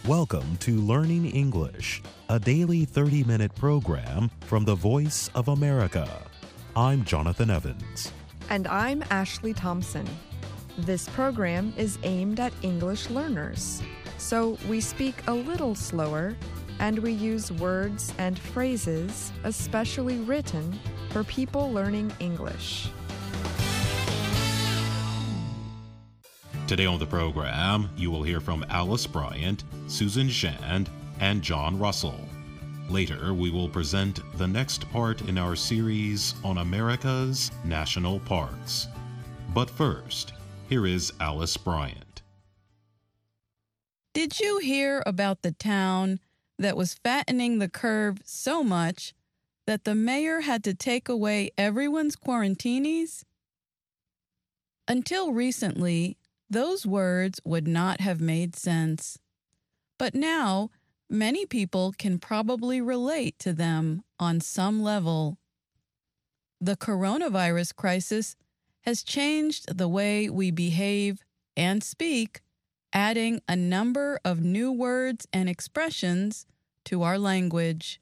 Welcome to Learning English, a daily 30-minute program from the Voice of America. I'm Jonathan Evans. And I'm Ashley Thompson. This program is aimed at English learners, so we speak a little slower and we use words and phrases especially written for people learning English. Today on the program, you will hear from Alice Bryant, Susan Shand, and John Russell. Later, we will present the next part in our series on America's national parks. But first, here is Alice Bryant. Did you hear about the town that was fattening the curve so much that the mayor had to take away everyone's quarantinis? Until recently, those words would not have made sense. But now, many people can probably relate to them on some level. The coronavirus crisis has changed the way we behave and speak, adding a number of new words and expressions to our language.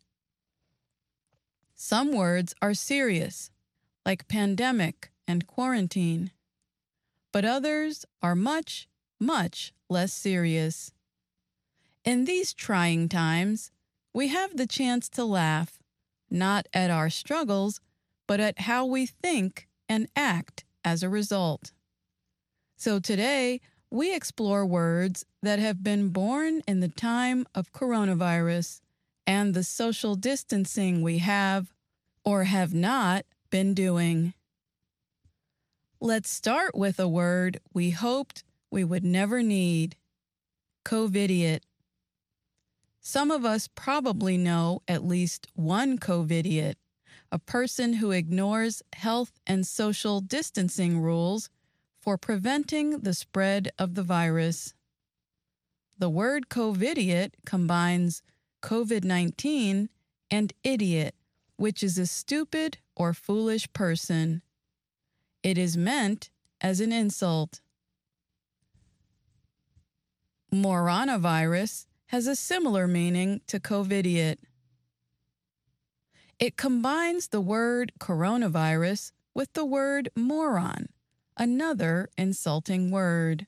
Some words are serious, like pandemic and quarantine, but others are much, much less serious. In these trying times, we have the chance to laugh, not at our struggles, but at how we think and act as a result. So today, we explore words that have been born in the time of coronavirus and the social distancing we have or have not been doing. Let's start with a word we hoped we would never need: COVIDiot. Some of us probably know at least one COVIDiot, a person who ignores health and social distancing rules for preventing the spread of the virus. The word COVIDiot combines COVID-19 and idiot, which is a stupid or foolish person. It is meant as an insult. Moronavirus has a similar meaning to COVIDiot. It combines the word coronavirus with the word moron, another insulting word.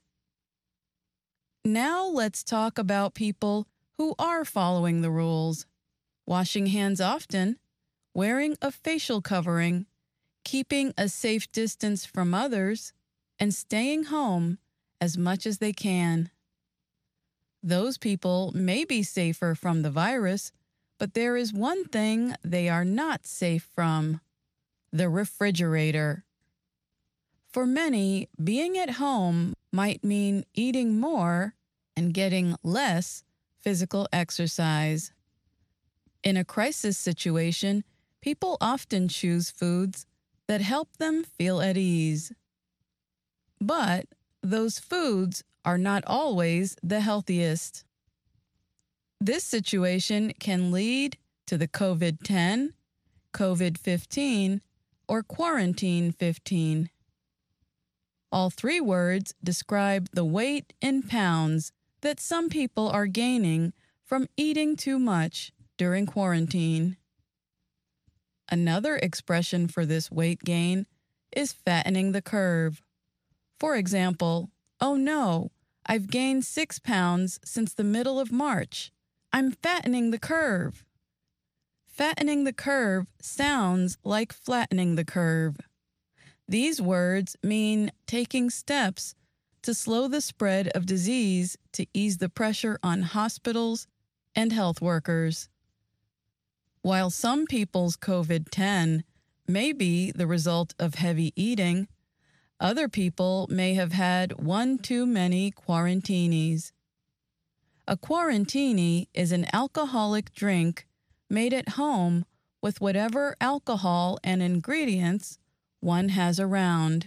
Now let's talk about people who are following the rules: washing hands often, wearing a facial covering, keeping a safe distance from others, and staying home as much as they can. Those people may be safer from the virus, but there is one thing they are not safe from: the refrigerator. For many, being at home might mean eating more and getting less physical exercise. In a crisis situation, people often choose foods that help them feel at ease. But those foods are not always the healthiest. This situation can lead to the COVID-10, COVID-15, or Quarantine 15. All three words describe the weight in pounds that some people are gaining from eating too much during quarantine. Another expression for this weight gain is fattening the curve. For example, "Oh no, I've gained 6 pounds since the middle of March. I'm fattening the curve." Fattening the curve sounds like flattening the curve. These words mean taking steps to slow the spread of disease to ease the pressure on hospitals and health workers. While some people's COVID-10 may be the result of heavy eating, other people may have had one too many quarantinis. A quarantini is an alcoholic drink made at home with whatever alcohol and ingredients one has around.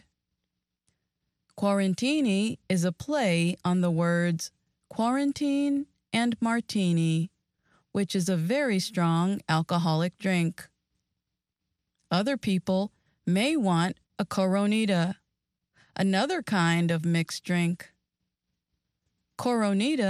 Quarantini is a play on the words quarantine and martini, which is a very strong alcoholic drink. Other people may want a Coronita, another kind of mixed drink. Coronita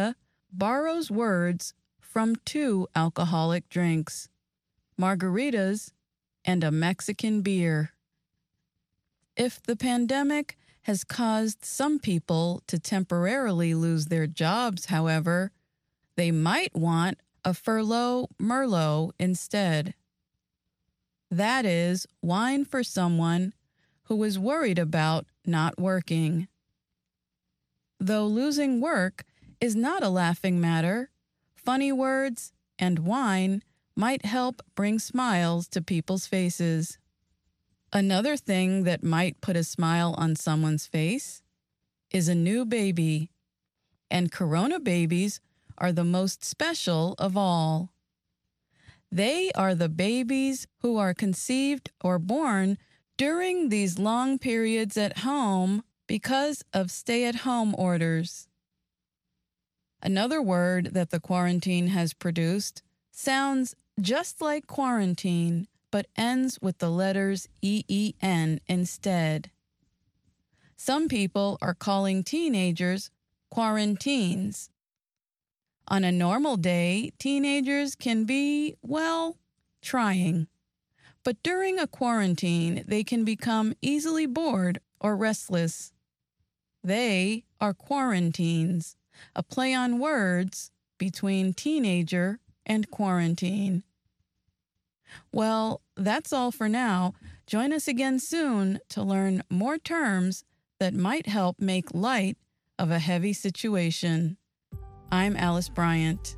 borrows words from two alcoholic drinks, margaritas and a Mexican beer. If the pandemic has caused some people to temporarily lose their jobs, however, they might want a furlough Merlot instead. That is wine for someone who is worried about not working. Though losing work is not a laughing matter, funny words and wine might help bring smiles to people's faces. Another thing that might put a smile on someone's face is a new baby, and corona babies are the most special of all. They are the babies who are conceived or born during these long periods at home because of stay-at-home orders. Another word that the quarantine has produced sounds just like quarantine, but ends with the letters EEN instead. Some people are calling teenagers quarantines. On a normal day, teenagers can be, well, trying. But during a quarantine, they can become easily bored or restless. They are quarantines, a play on words between teenager and quarantine. Well, that's all for now. Join us again soon to learn more terms that might help make light of a heavy situation. I'm Alice Bryant.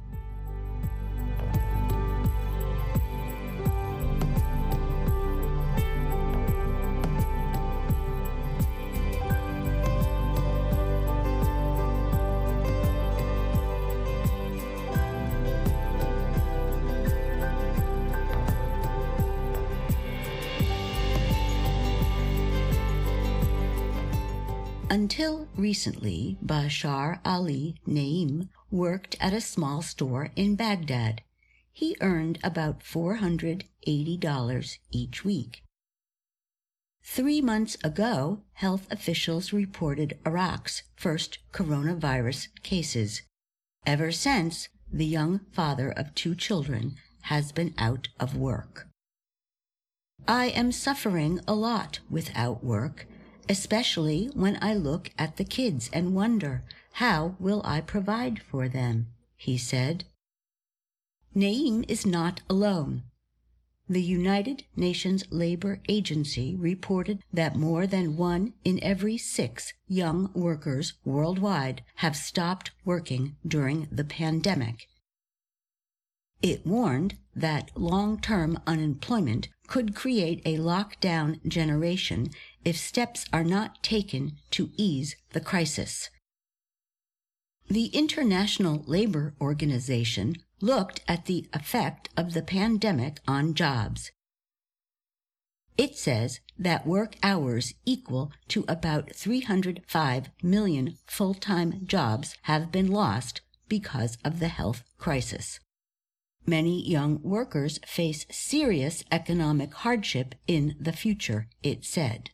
Until recently, Bashar Ali Naim worked at a small store in Baghdad. He earned about $480 each week. 3 months ago, health officials reported Iraq's first coronavirus cases. Ever since, the young father of 2 children has been out of work. I am suffering a lot without work, especially when I look at the kids and wonder, how will I provide for them? He said. Naim is not alone. The United Nations Labor Agency reported that more than 1 in every 6 young workers worldwide have stopped working during the pandemic. It warned that long-term unemployment could create a lockdown generation if steps are not taken to ease the crisis. The International Labor Organization looked at the effect of the pandemic on jobs. It says that work hours equal to about 305 million full-time jobs have been lost because of the health crisis. Many young workers face serious economic hardship in the future, it said.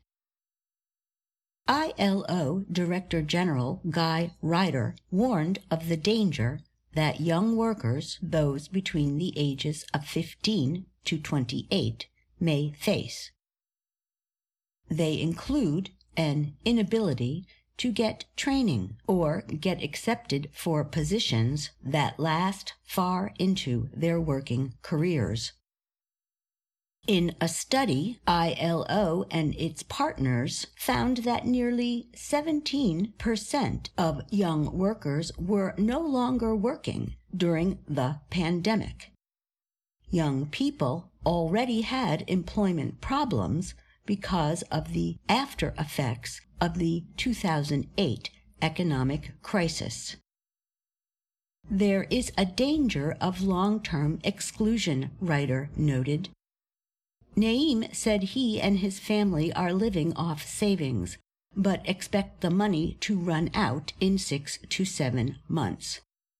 ILO Director General Guy Ryder warned of the danger that young workers, those between the ages of 15 to 28, may face. They include an inability to get training or get accepted for positions that last far into their working careers. In a study, ILO and its partners found that nearly 17% of young workers were no longer working during the pandemic. Young people already had employment problems because of the after effects of the 2008 economic crisis. There is a danger of long-term exclusion, Ryder noted. Naim said he and his family are living off savings, but expect the money to run out in 6 to 7 months.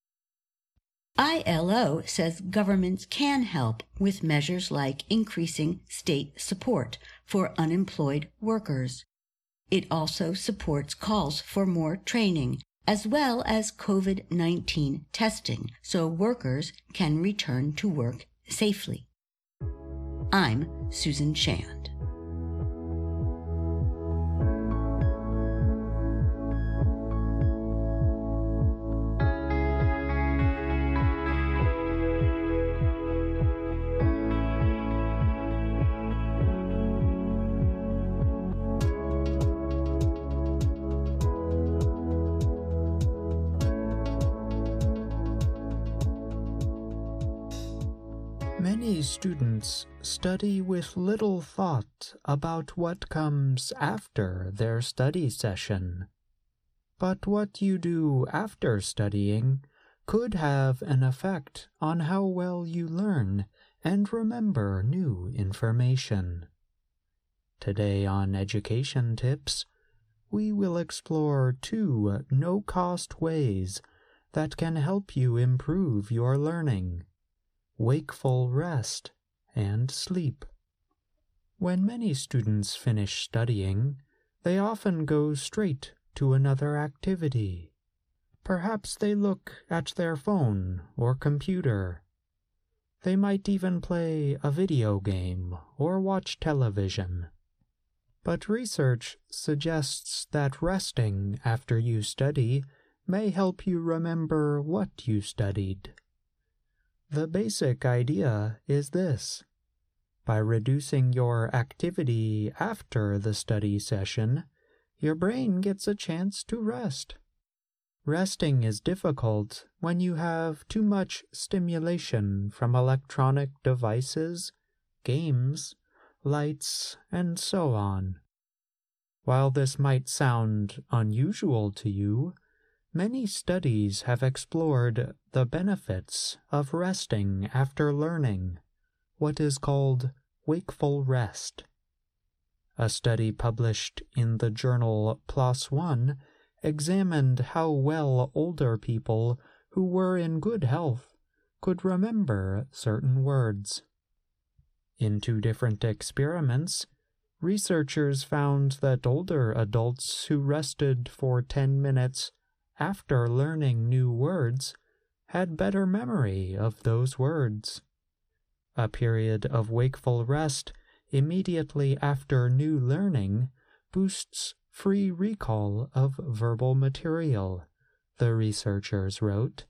ILO says governments can help with measures like increasing state support for unemployed workers. It also supports calls for more training as well as COVID-19 testing so workers can return to work safely. I'm Susan Shand. Many students study with little thought about what comes after their study session. But what you do after studying could have an effect on how well you learn and remember new information. Today on Education Tips, we will explore 2 no-cost ways that can help you improve your learning: wakeful rest and sleep. When many students finish studying, they often go straight to another activity. Perhaps they look at their phone or computer. They might even play a video game or watch television. But research suggests that resting after you study may help you remember what you studied. The basic idea is this: by reducing your activity after the study session, your brain gets a chance to rest. Resting is difficult when you have too much stimulation from electronic devices, games, lights, and so on. While this might sound unusual to you, many studies have explored the benefits of resting after learning, what is called wakeful rest. A study published in the journal PLOS ONE examined how well older people who were in good health could remember certain words. In 2 different experiments, researchers found that older adults who rested for 10 minutes after learning new words had better memory of those words. A period of wakeful rest immediately after new learning boosts free recall of verbal material, the researchers wrote.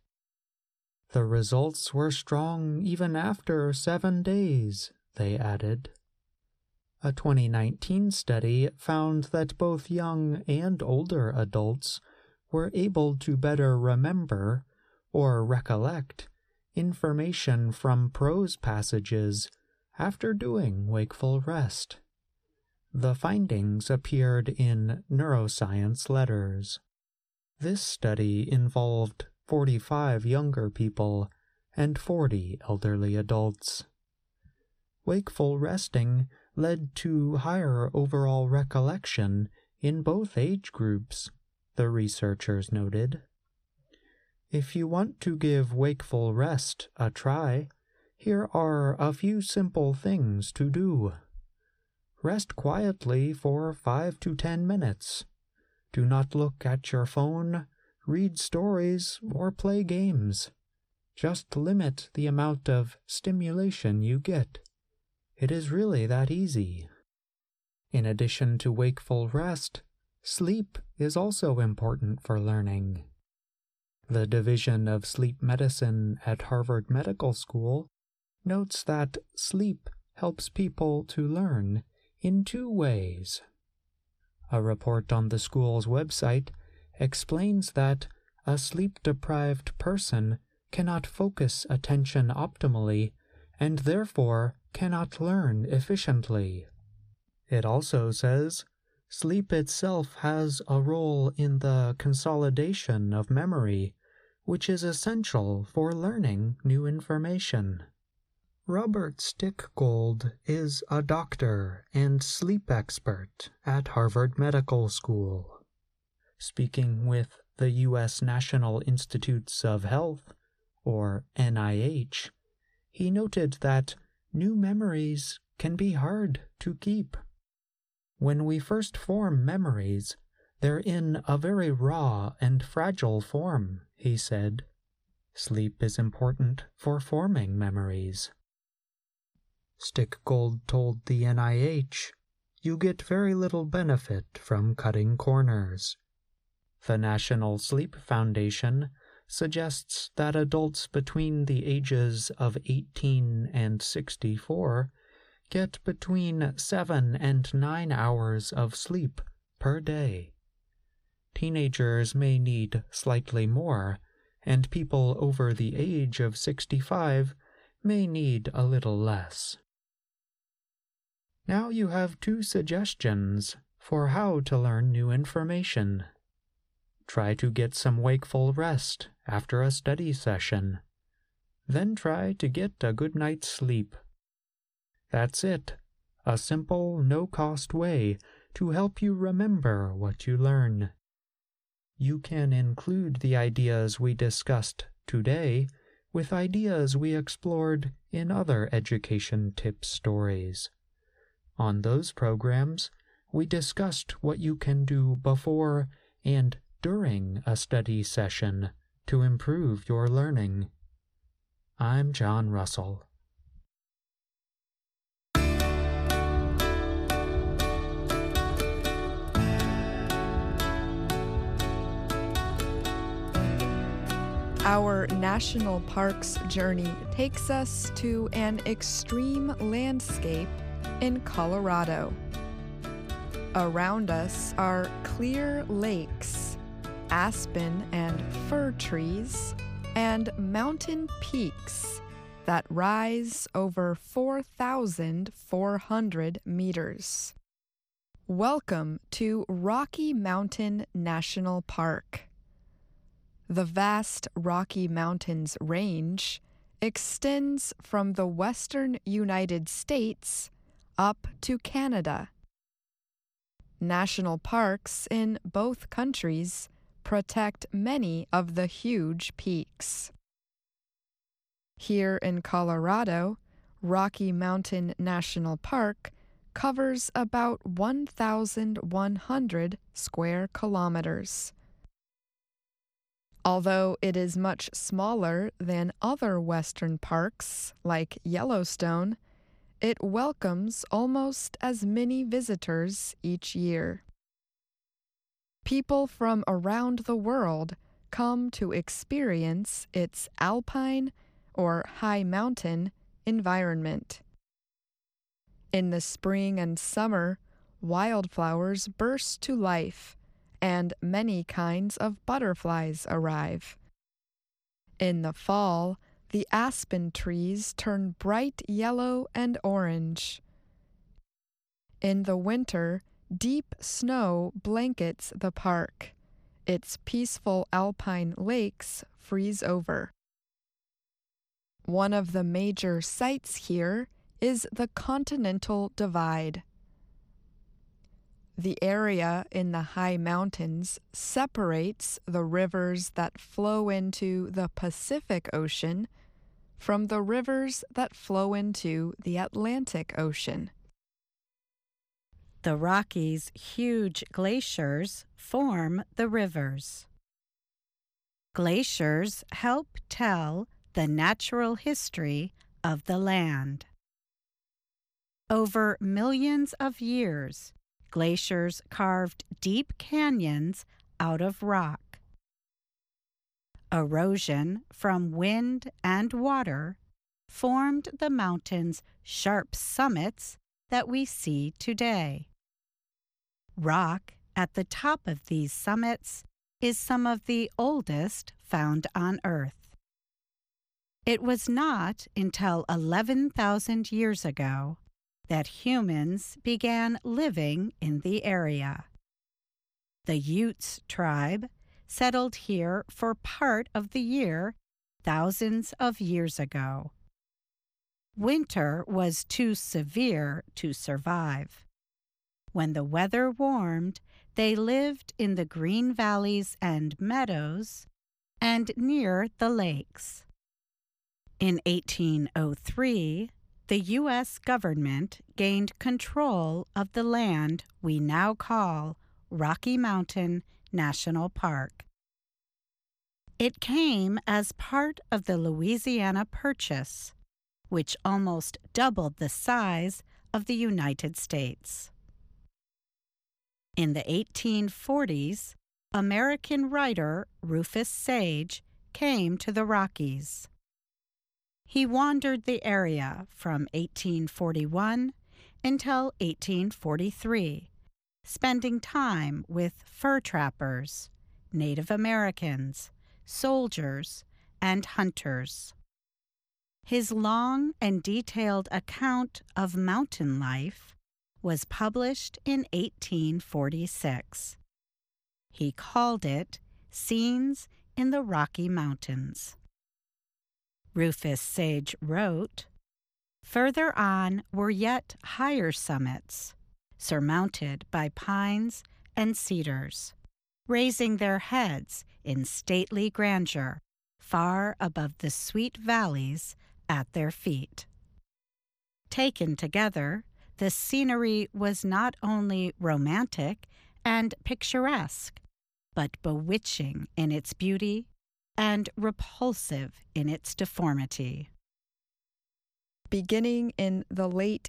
The results were strong even after 7 days, they added. A 2019 study found that both young and older adults were able to better remember or recollect information from prose passages after doing wakeful rest. The findings appeared in Neuroscience Letters. This study involved 45 younger people and 40 elderly adults. Wakeful resting led to higher overall recollection in both age groups, the researchers noted. If you want to give wakeful rest a try, here are a few simple things to do. Rest quietly for 5 to 10 minutes. Do not look at your phone, read stories, or play games. Just limit the amount of stimulation you get. It is really that easy. In addition to wakeful rest, sleep is also important for learning. The Division of Sleep Medicine at Harvard Medical School notes that sleep helps people to learn in 2 ways. A report on the school's website explains that a sleep-deprived person cannot focus attention optimally and therefore cannot learn efficiently. It also says sleep itself has a role in the consolidation of memory, which is essential for learning new information. Robert Stickgold is a doctor and sleep expert at Harvard Medical School. Speaking with the U.S. National Institutes of Health, or NIH, he noted that new memories can be hard to keep. When we first form memories, They're in a very raw and fragile form, he said. Sleep is important for forming memories. Stickgold told the NIH, you get very little benefit from cutting corners. The National Sleep Foundation suggests that adults between the ages of 18 and 64 get between 7 and 9 hours of sleep per day. Teenagers may need slightly more, and people over the age of 65 may need a little less. Now you have 2 suggestions for how to learn new information. Try to get some wakeful rest after a study session. Then try to get a good night's sleep. That's it, a simple, no-cost way to help you remember what you learn. You can include the ideas we discussed today with ideas we explored in other education tip stories. On those programs, we discussed what you can do before and during a study session to improve your learning. I'm John Russell. Our national parks journey takes us to an extreme landscape in Colorado. Around us are clear lakes, aspen and fir trees, and mountain peaks that rise over 4,400 meters. Welcome to Rocky Mountain National Park. The vast Rocky Mountains range extends from the western United States up to Canada. National parks in both countries protect many of the huge peaks. Here in Colorado, Rocky Mountain National Park covers about 1,100 square kilometers. Although it is much smaller than other western parks like Yellowstone, it welcomes almost as many visitors each year. People from around the world come to experience its alpine or high mountain environment. In the spring and summer, wildflowers burst to life, and many kinds of butterflies arrive. In the fall, the aspen trees turn bright yellow and orange. In the winter, deep snow blankets the park. Its peaceful alpine lakes freeze over. One of the major sights here is the Continental Divide. The area in the high mountains separates the rivers that flow into the Pacific Ocean from the rivers that flow into the Atlantic Ocean. The Rockies' huge glaciers form the rivers. Glaciers help tell the natural history of the land. Over millions of years, glaciers carved deep canyons out of rock. Erosion from wind and water formed the mountains' sharp summits that we see today. Rock at the top of these summits is some of the oldest found on Earth. It was not until 11,000 years ago that humans began living in the area. The Utes tribe settled here for part of the year thousands of years ago. Winter was too severe to survive. When the weather warmed, they lived in the green valleys and meadows and near the lakes. In 1803, the U.S. government gained control of the land we now call Rocky Mountain National Park. It came as part of the Louisiana Purchase, which almost doubled the size of the United States. In the 1840s, American writer Rufus Sage came to the Rockies. He wandered the area from 1841 until 1843, spending time with fur trappers, Native Americans, soldiers, and hunters. His long and detailed account of mountain life was published in 1846. He called it Scenes in the Rocky Mountains. Rufus Sage wrote, "Further on were yet higher summits, surmounted by pines and cedars, raising their heads in stately grandeur far above the sweet valleys at their feet." Taken together, the scenery was not only romantic and picturesque, but bewitching in its beauty and repulsive in its deformity. Beginning in the late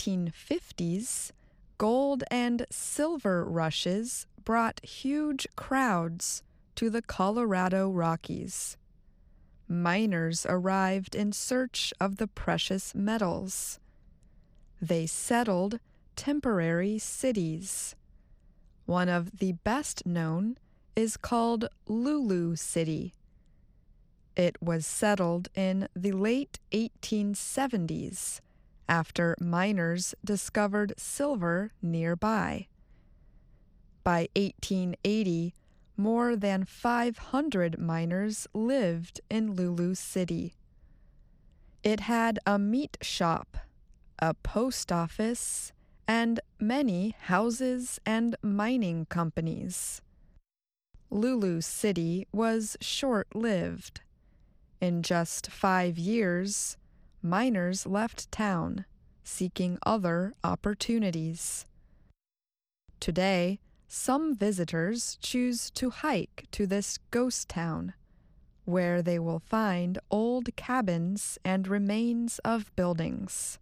1850s, gold and silver rushes brought huge crowds to the Colorado Rockies. Miners arrived in search of the precious metals. They settled temporary cities. One of the best known is called Lulu City. It was settled in the late 1870s after miners discovered silver nearby. By 1880, more than 500 miners lived in Lulu City. It had a meat shop, a post office, and many houses and mining companies. Lulu City was short-lived. In just 5 years, miners left town, seeking other opportunities. Today, some visitors choose to hike to this ghost town, where they will find old cabins and remains of buildings.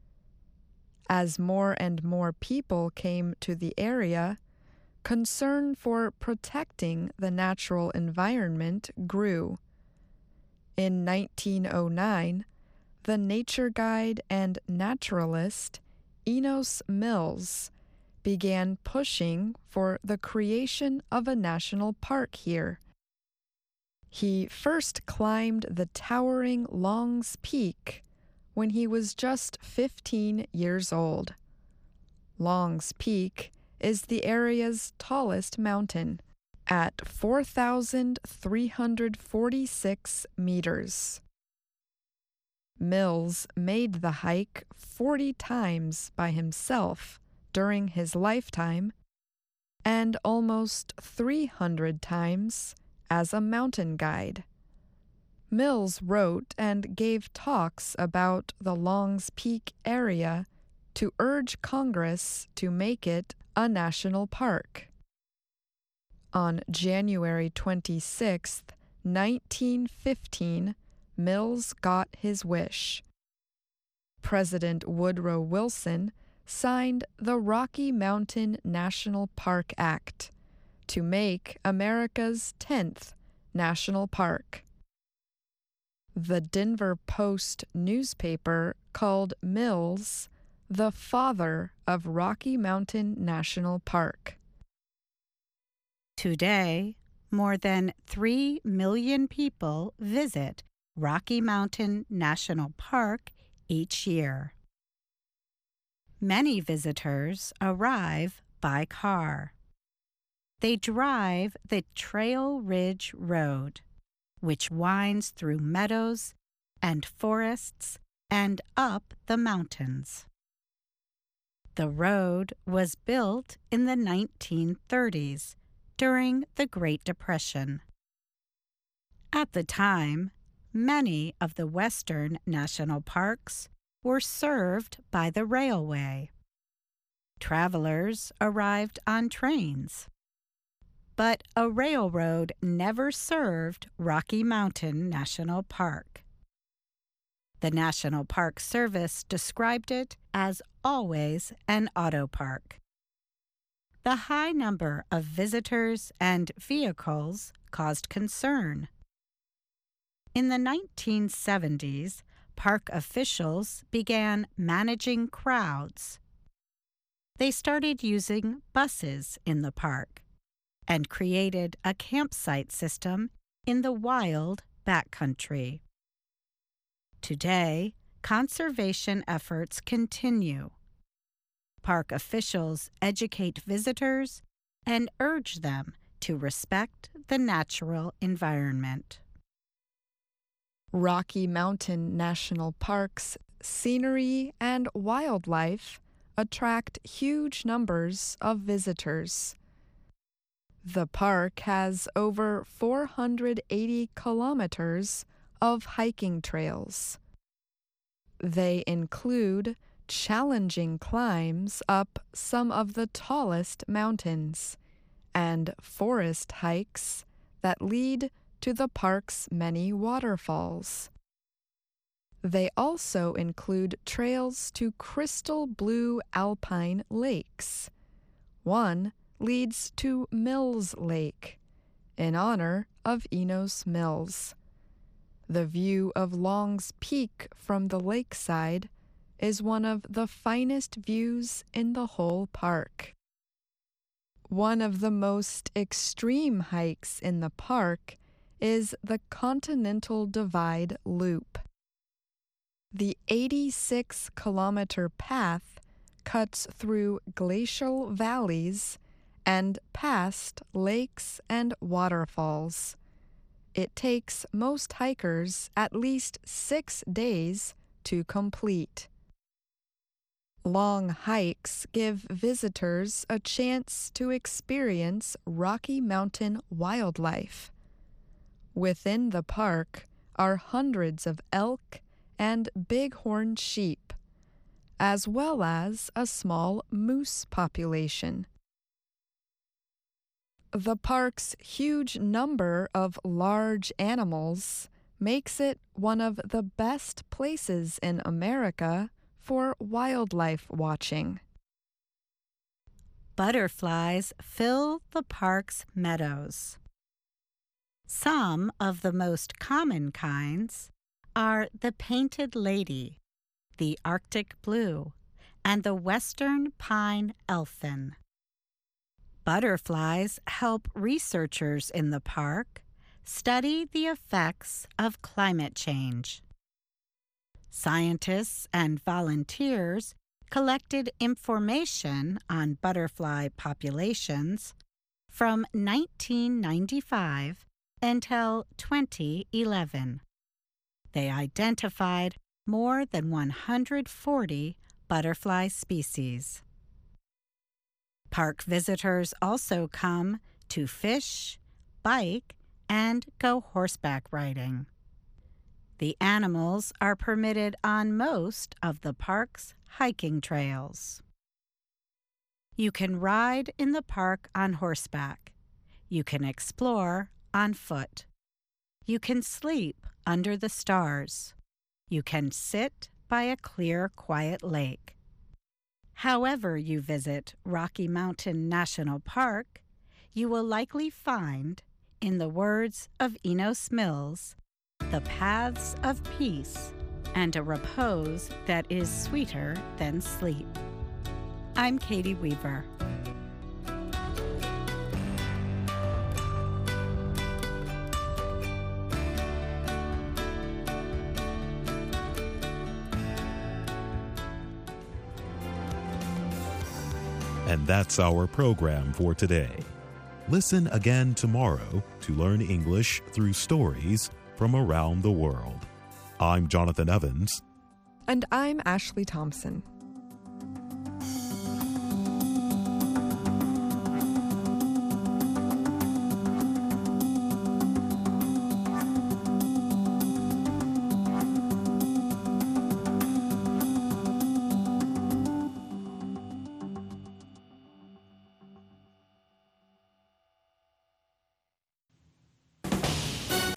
As more and more people came to the area, concern for protecting the natural environment grew. In 1909, the nature guide and naturalist Enos Mills began pushing for the creation of a national park here. He first climbed the towering Long's Peak when he was just 15 years old. Long's Peak is the area's tallest mountain, at 4,346 meters. Mills made the hike 40 times by himself during his lifetime, and almost 300 times as a mountain guide. Mills wrote and gave talks about the Long's Peak area to urge Congress to make it a national park. On January 26, 1915, Mills got his wish. President Woodrow Wilson signed the Rocky Mountain National Park Act to make America's 10th national park. The Denver Post newspaper called Mills the father of Rocky Mountain National Park. Today, more than 3 million people visit Rocky Mountain National Park each year. Many visitors arrive by car. They drive the Trail Ridge Road, which winds through meadows and forests and up the mountains. The road was built in the 1930s during the Great Depression. At the time, many of the western national parks were served by the railway. Travelers arrived on trains. But a railroad never served Rocky Mountain National Park. The National Park Service described it as always an auto park. The high number of visitors and vehicles caused concern. In the 1970s, park officials began managing crowds. They started using buses in the park and created a campsite system in the wild backcountry. Today, conservation efforts continue. Park officials educate visitors and urge them to respect the natural environment. Rocky Mountain National Park's scenery and wildlife attract huge numbers of visitors. The park has over 480 kilometers of hiking trails. They include challenging climbs up some of the tallest mountains and forest hikes that lead to the park's many waterfalls. They also include trails to crystal blue alpine lakes. One leads to Mills Lake, in honor of Enos Mills. The view of Long's Peak from the lakeside is one of the finest views in the whole park. One of the most extreme hikes in the park is the Continental Divide Loop. The 86-kilometer path cuts through glacial valleys and past lakes and waterfalls. It takes most hikers at least 6 days to complete. Long hikes give visitors a chance to experience Rocky Mountain wildlife. Within the park are hundreds of elk and bighorn sheep, as well as a small moose population. The park's huge number of large animals makes it one of the best places in America for wildlife watching. Butterflies fill the park's meadows. Some of the most common kinds are the painted lady, the Arctic blue, and the western pine elfin. Butterflies help researchers in the park study the effects of climate change. Scientists and volunteers collected information on butterfly populations from 1995 until 2011. They identified more than 140 butterfly species. Park visitors also come to fish, bike, and go horseback riding. The animals are permitted on most of the park's hiking trails. You can ride in the park on horseback. You can explore on foot. You can sleep under the stars. You can sit by a clear, quiet lake. However you visit Rocky Mountain National Park, you will likely find, in the words of Enos Mills, the paths of peace and a repose that is sweeter than sleep. I'm Katie Weaver. And that's our program for today. Listen again tomorrow to learn English through stories from around the world. I'm Jonathan Evans. And I'm Ashley Thompson.